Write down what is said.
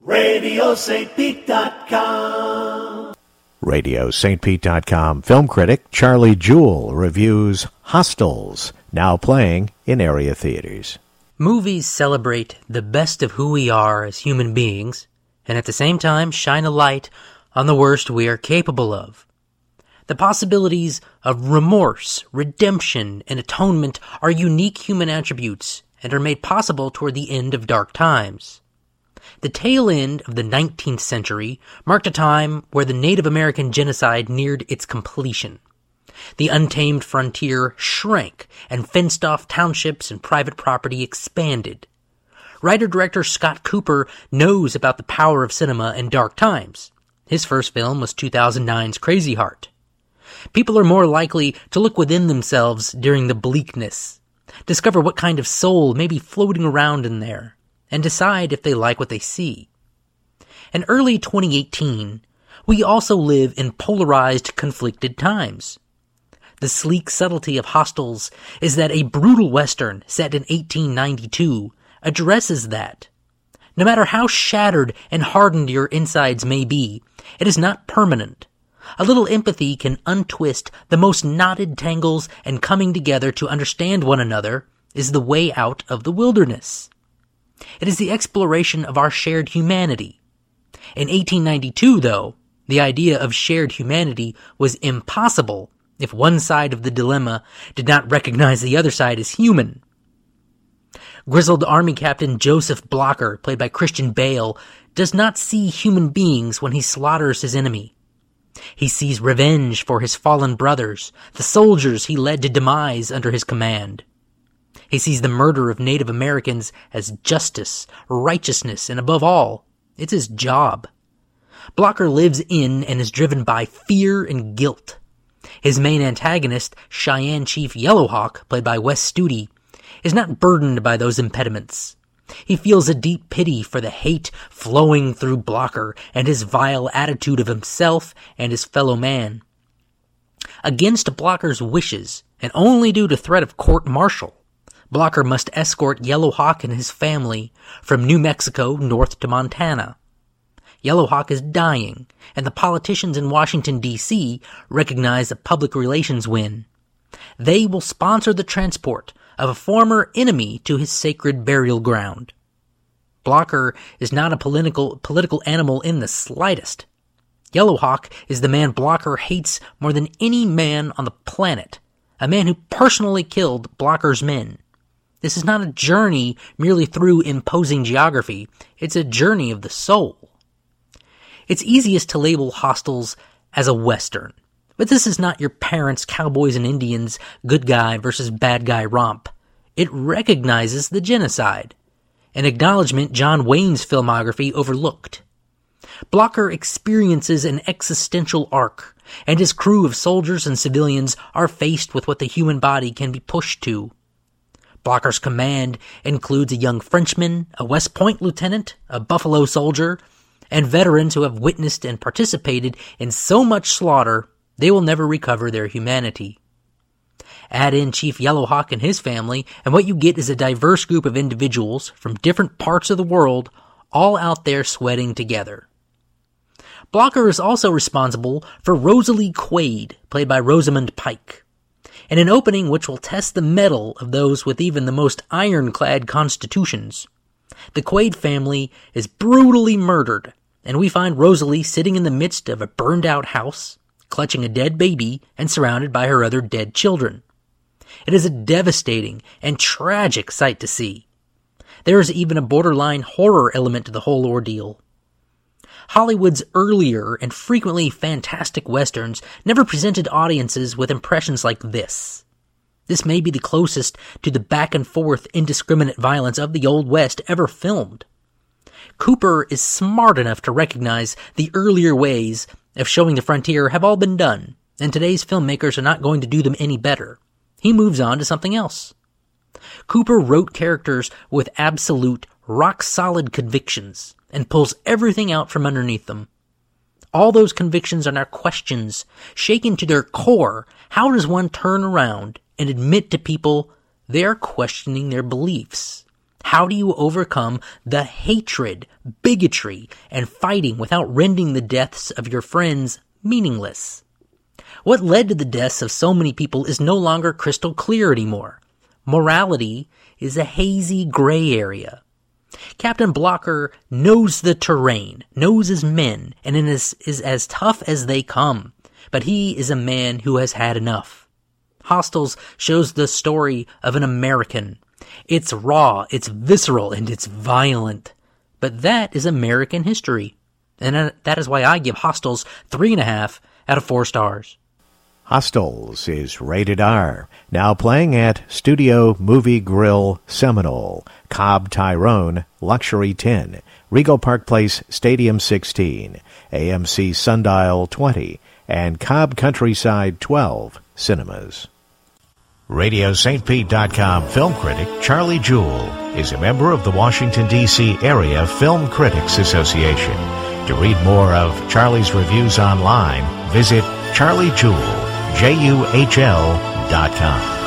RadioSt.Pete.com. RadioSt.Pete.com film critic Charlie Jewell reviews Hostiles, now playing in area theaters. Movies celebrate the best of who we are as human beings, and at the same time shine a light on the worst we are capable of. The possibilities of remorse, redemption, and atonement are unique human attributes and are made possible toward the end of dark times. The tail end of the 19th century marked a time where the Native American genocide neared its completion. The untamed frontier shrank, and fenced-off townships and private property expanded. Writer-director Scott Cooper knows about the power of cinema in dark times. His first film was 2009's Crazy Heart. People are more likely to look within themselves during the bleakness, discover what kind of soul may be floating around in there, and decide if they like what they see. In early 2018, we also live in polarized, conflicted times. The sleek subtlety of Hostiles is that a brutal Western set in 1892 addresses that. No matter how shattered and hardened your insides may be, it is not permanent. A little empathy can untwist the most knotted tangles, and coming together to understand one another is the way out of the wilderness. It is the exploration of our shared humanity. In 1892, though, the idea of shared humanity was impossible if one side of the dilemma did not recognize the other side as human. Grizzled Army Captain Joseph Blocker, played by Christian Bale, does not see human beings when he slaughters his enemy. He sees revenge for his fallen brothers, the soldiers he led to demise under his command. He sees the murder of Native Americans as justice, righteousness, and above all, it's his job. Blocker lives in and is driven by fear and guilt. His main antagonist, Cheyenne Chief Yellowhawk, played by Wes Studi, is not burdened by those impediments. He feels a deep pity for the hate flowing through Blocker and his vile attitude of himself and his fellow man. Against Blocker's wishes, and only due to threat of court-martial, Blocker must escort Yellowhawk and his family from New Mexico north to Montana. Yellowhawk is dying, and the politicians in Washington, D.C. recognize a public relations win. They will sponsor the transport of a former enemy to his sacred burial ground. Blocker is not a political animal in the slightest. Yellowhawk is the man Blocker hates more than any man on the planet, a man who personally killed Blocker's men. This is not a journey merely through imposing geography. It's a journey of the soul. It's easiest to label Hostiles as a Western, but this is not your parents' cowboys and Indians, good guy versus bad guy romp. It recognizes the genocide, an acknowledgement John Wayne's filmography overlooked. Blocker experiences an existential arc, and his crew of soldiers and civilians are faced with what the human body can be pushed to. Blocker's command includes a young Frenchman, a West Point lieutenant, a Buffalo soldier, and veterans who have witnessed and participated in so much slaughter they will never recover their humanity. Add in Chief Yellowhawk and his family, and what you get is a diverse group of individuals from different parts of the world, all out there sweating together. Blocker is also responsible for Rosalie Quaid, played by Rosamund Pike, in an opening which will test the mettle of those with even the most ironclad constitutions. The Quaid family is brutally murdered, and we find Rosalie sitting in the midst of a burned-out house, clutching a dead baby and surrounded by her other dead children. It is a devastating and tragic sight to see. There is even a borderline horror element to the whole ordeal. Hollywood's earlier and frequently fantastic westerns never presented audiences with impressions like this. This may be the closest to the back-and-forth indiscriminate violence of the Old West ever filmed. Cooper is smart enough to recognize the earlier ways of showing the frontier have all been done, and today's filmmakers are not going to do them any better. He moves on to something else. Cooper wrote characters with absolute, rock-solid convictions, and pulls everything out from underneath them. All those convictions are now questions, shaken to their core. How does one turn around and admit to people they are questioning their beliefs? How do you overcome the hatred, bigotry, and fighting without rendering the deaths of your friends meaningless? What led to the deaths of so many people is no longer crystal clear anymore. Morality is a hazy gray area. Captain Blocker knows the terrain, knows his men, and is as tough as they come. But he is a man who has had enough. Hostiles shows the story of an American. It's raw, it's visceral, and it's violent. But that is American history. And that is why I give Hostiles 3.5 out of 4 stars. Hostiles is rated R. Now playing at Studio Movie Grill Seminole, Cobb Tyrone, Luxury 10, Regal Park Place Stadium 16, AMC Sundial 20, and Cobb Countryside 12 cinemas. RadioSt.Pete.com film critic Charlie Jewell is a member of the Washington, D.C. Area Film Critics Association. To read more of Charlie's reviews online, visit charliejewell.com.